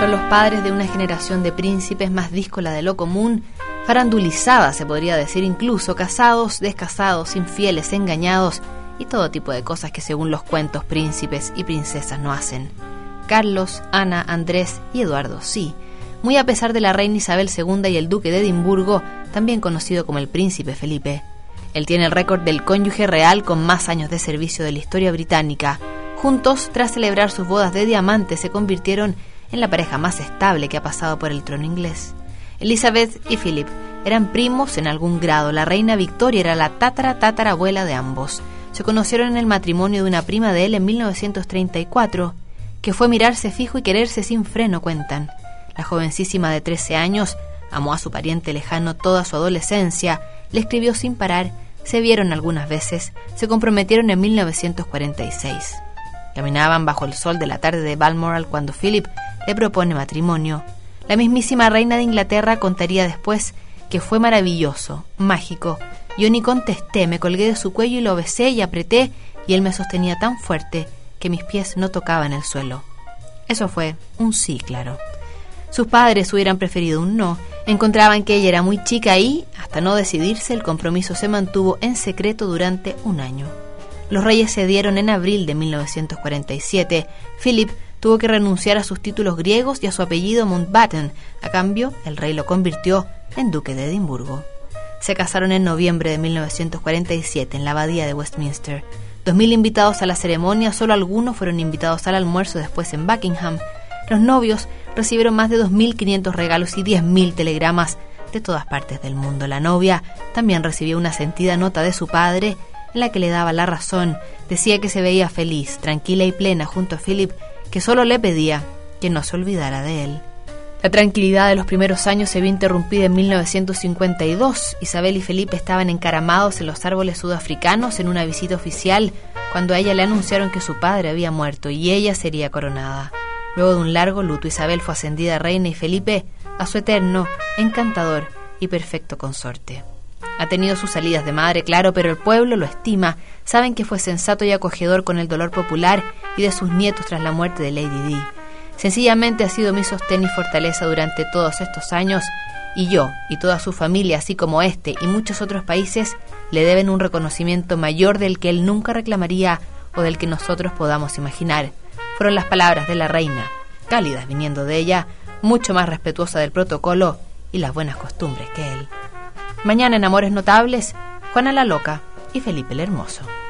Son los padres de una generación de príncipes más díscola de lo común, farandulizada, se podría decir incluso, casados, descasados, infieles, engañados y todo tipo de cosas que según los cuentos príncipes y princesas no hacen. Carlos, Ana, Andrés y Eduardo, sí, muy a pesar de la reina Isabel II y el duque de Edimburgo, también conocido como el príncipe Felipe. Él tiene el récord del cónyuge real con más años de servicio de la historia británica. Juntos, tras celebrar sus bodas de diamante, se convirtieron en la pareja más estable que ha pasado por el trono inglés. Elizabeth y Philip eran primos en algún grado. La reina Victoria era la tatarabuela de ambos. Se conocieron en el matrimonio de una prima de él en 1934, que fue mirarse fijo y quererse sin freno, cuentan. La jovencísima de 13 años amó a su pariente lejano toda su adolescencia, le escribió sin parar, se vieron algunas veces, se comprometieron en 1946. Caminaban bajo el sol de la tarde de Balmoral cuando Philip le propone matrimonio. La mismísima reina de Inglaterra contaría después que fue maravilloso, mágico. Yo ni contesté, me colgué de su cuello y lo besé y apreté, y él me sostenía tan fuerte que mis pies no tocaban el suelo. Eso fue un sí, claro. Sus padres hubieran preferido un no, encontraban que ella era muy chica y, hasta no decidirse, el compromiso se mantuvo en secreto durante un año. Los reyes cedieron en abril de 1947. Philip tuvo que renunciar a sus títulos griegos y a su apellido Mountbatten. A cambio, el rey lo convirtió en duque de Edimburgo. Se casaron en noviembre de 1947 en la abadía de Westminster. 2.000 invitados a la ceremonia, solo algunos fueron invitados al almuerzo después en Buckingham. Los novios recibieron más de 2.500 regalos y 10.000 telegramas de todas partes del mundo. La novia también recibió una sentida nota de su padre en la que le daba la razón. Decía que se veía feliz, tranquila y plena junto a Philip, que solo le pedía que no se olvidara de él. La tranquilidad de los primeros años se vio interrumpida en 1952. Isabel y Felipe estaban encaramados en los árboles sudafricanos en una visita oficial cuando a ella le anunciaron que su padre había muerto y ella sería coronada. Luego de un largo luto, Isabel fue ascendida a reina y Felipe a su eterno, encantador y perfecto consorte. Ha tenido sus salidas de madre, claro, pero el pueblo lo estima. Saben que fue sensato y acogedor con el dolor popular y de sus nietos tras la muerte de Lady Di. Sencillamente ha sido mi sostén y fortaleza durante todos estos años, y yo y toda su familia, así como este y muchos otros países, le deben un reconocimiento mayor del que él nunca reclamaría o del que nosotros podamos imaginar. Fueron las palabras de la reina, cálidas viniendo de ella, mucho más respetuosa del protocolo y las buenas costumbres que él. Mañana en Amores Notables, Juana la Loca y Felipe el Hermoso.